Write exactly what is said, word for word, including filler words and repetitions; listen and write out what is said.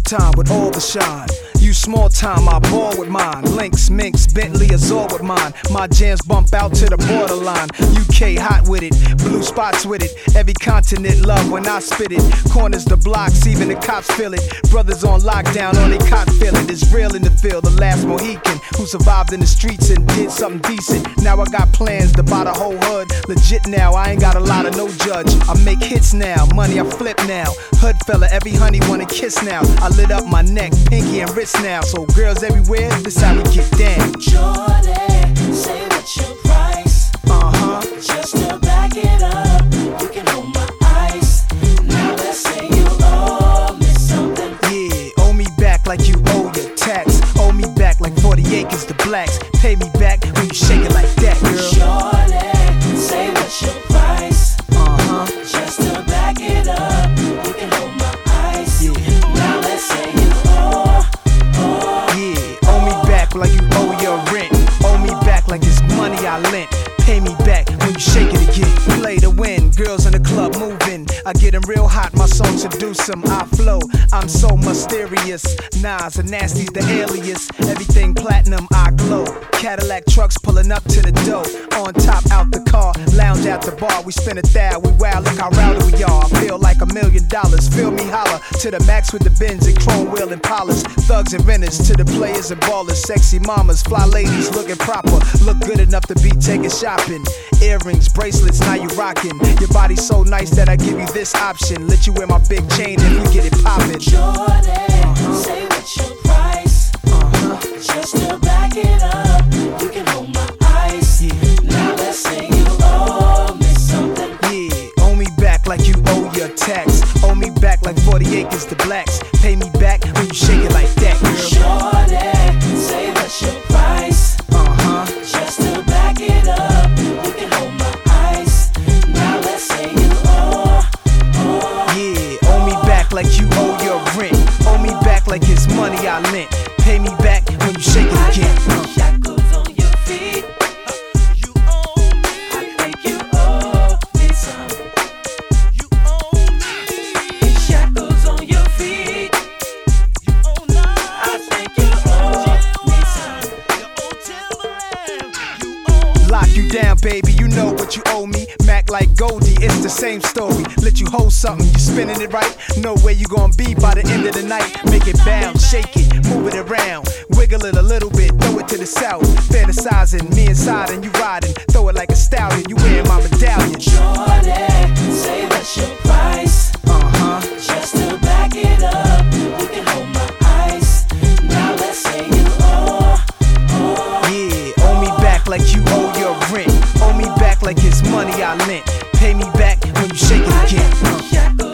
time with all the shine. You small time, I ball with mine. Lynx, Minx, Bentley, Azor with mine. My jams bump out to the borderline. U K hot with it, blue spots with it. Every continent love when I spit it. Corners the blocks, even the cops feel it. Brothers on lockdown, on they cot feel it. It's real in the field, the last Mohican who survived in the streets and did something decent. Now I got plans to buy the whole hood. Legit now, I ain't got a lot of no judge. I make hits now, money I flip now. Hood fella, every honey wanna kiss now. I lit up my neck, pinky and wrist now. So girls everywhere, this how we get down. Jordan, say what's your price? Uh-huh. Just to back it up, you can hold my ice. Now let's say you owe me something. Yeah, owe me back like you owe your tax. Owe me back like forty acres to blacks. Pay me back when you shake it like that, girl. Jordan, say what's your price? Uh-huh. Just to back it up, you can hold my ice. Yeah. Now let's say you owe, owe. Yeah, owe me back like you owe your rent. Owe me back like it's money I lent. Pay me back when you shake it again. Play to win, girls in the club moving. I get them real hot, my song seduce them. I flow, I'm so mysterious. Nas and Nasty's the alias. Everything platinum, I glow. Cadillac trucks pulling up to the door. On top, out the car, lounge at the bar. We spin a thou, we wow, look how rowdy we are. I feel like a million dollars. Feel me holler to the max with the Benz and chrome wheel and polish. Thugs and renters to the players and ballers. Sexy mamas, fly ladies looking proper. Look good enough to be taking shopping. Earrings, bracelets, now you rocking. Your body's so nice that I give you this option. Let you wear my big chain if we get it poppin'. Jordan, uh-huh. say what's your price? Uh-huh. Just to back it up, you can hold my ice. Yeah. Now let's say you owe me something. Yeah, owe me back like you owe your tax. Owe me back like forty acres to blacks. Pay me back when you shake it like that, girl. Jordan, say what's your price? Uh-huh. Just to back it up, you can hold my ice. Now let's say you owe, owe. Yeah, owe me back like you owe your rent. Owe me back like it's money I lent. Pay me back when you shake it again. Uh. Shackles on your feet. You owe me. I think you owe me some. You owe me. Shackles on your feet. You owe now. I think you owe me some. You owe Timberland. You owe. Lock you down, baby, you know what you owe me. Mac like Goldie, it's the same story. Let you hold something, you spinning it right. Know where you gonna be by the end of the night. Make it bounce, shake it, move it around. Wiggle it a little bit, throw it to the south. Fantasizing, me inside and you riding. Throw it like a stallion, you wearing my medallion. Jordan, say what's your price? Uh-huh. Just to back it up, you can hold my ice. Now let's say you owe, owe. Yeah, owe me back like you owe your rent. Owe me back like it's money I lent. Pay me back when you shake it again. Uh. Shackles